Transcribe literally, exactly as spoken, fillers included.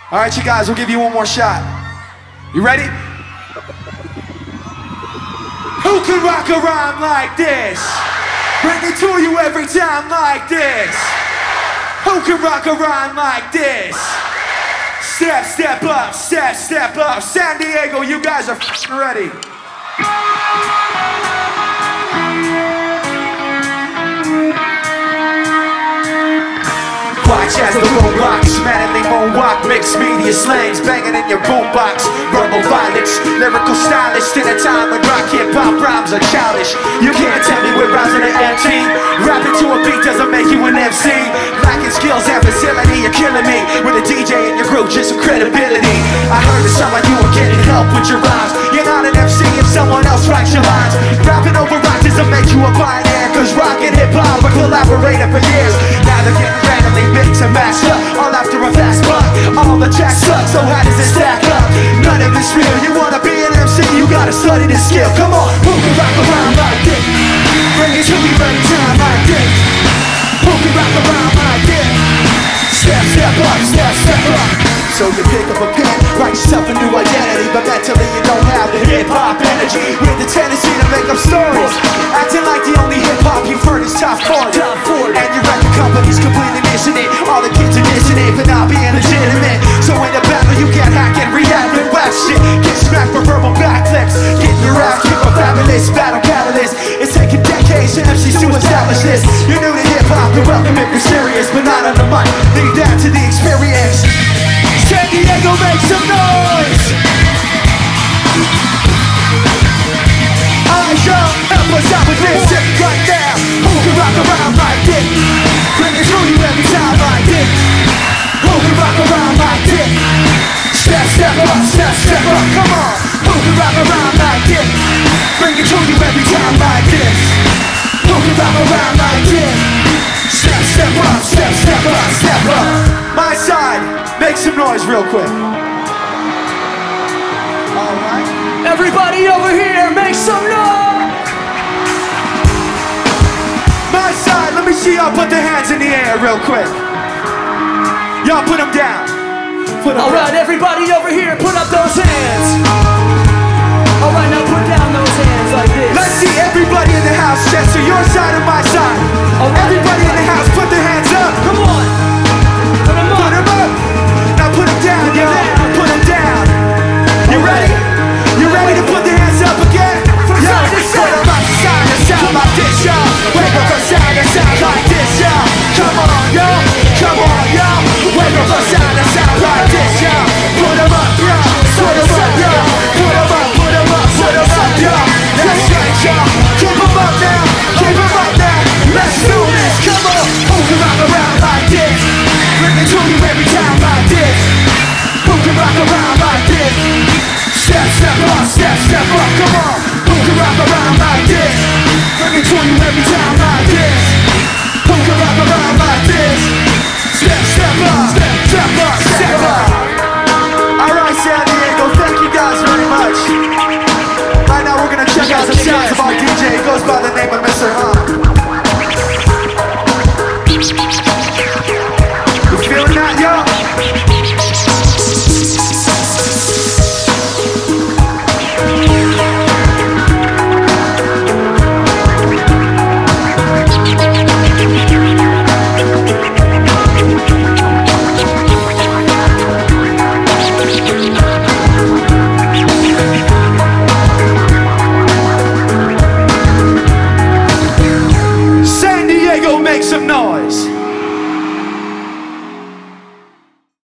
All right, you guys, we'll give you one more shot. You ready? Who can rock a rhyme like this? Bring it to you every time like this. Who can rock a rhyme like this? Step, step up, step, step up. San Diego, you guys are f***ing ready. Watch as the room rocks, manly moonwalk, mixed media slangs banging in your boombox. Rumble violence, lyrical stylist in a time when rock hip-hop rhymes are childish. You can't tell me we're rhymes are empty. Rapping to a beat doesn't make you an M C. Lacking skills and facility, you're killing me. With a D J in your group, just some credibility. I heard that some of you are getting help with your rhymes. You're not an M C if someone else writes your lines. Rapping over rock doesn't make you a pioneer, cause rock and hip-hop are collaborating for years. Now they're getting randomly mix and match up, all after a fast buck. All the tracks suck, so how does it stack up? None of it's real, you wanna be an M C, you gotta study this skill. Come on, who can rock around like this? Bring it to me every time like this. Who can rock around like this? Step, step up, step, step up. So you pick up a pen, write yourself a new identity, but mentally you don't have the hip-hop energy. With the tendency to make up stories, acting like the only hip-hop you've heard is top forty. And your record company's completely missing it. All the kids are dissing it for not being legitimate. So in a battle you can't hack and react and wax shit. Get smacked for verbal backflips, get your ass kicked for fabulous battle catalyst. It's taken decades for M Cs to establish this. You're new to hip-hop, you're welcome if you're serious, but not on the mic, leave that to the experience. San Diego, make some noise! Eyes up, help us out with this shit right now. Who can rock around like this? Bring it to you every time like this. Who can rock around like this? Step, step up, step, step up, come on. Who can rock around like this? Bring it to you every time like this. Who can rock around like this? Step, step up, step, step up, step up. My side, make some noise real quick. All right. Everybody over here, make some noise. My side, let me see y'all put the hands in the air real quick. Y'all put them down. Put them All right, down. Everybody over here, put up those hands. All right, now put down those hands like this. Let's see everybody in the house, Chester, your side and my side. All right, everybody, everybody in the house, put their hands up. Come on. Put them up. Put them up. Now put them down, y'all. Put them down. You ready? You ready to put the hands up again? From yo, side to side. Put them up, side to side like this, y'all. Wake up from side to side like this, y'all. Come on, yo. Come on, yo. Wake up from side to side like this, y'all. Put them up, yo. Put them up, yo. Put them up, put them up, put them up, yo. That's right, y'all. Keep them up now. Keep them up now. Let's do this. Come on. Who can rock around like this? Bring it to you every time like this. Who can rock around like this? Step, step up, step, step up, come on. Who can rock around like this? Bring it to you every time like this. Who can rock around like this? Step, step up, step, step up, step up. Alright, San Diego, thank you guys very much. Right now we're gonna check out the sounds of our D J. He goes by the name of Mister Hum. You feeling that, y'all? San Diego, make some noise.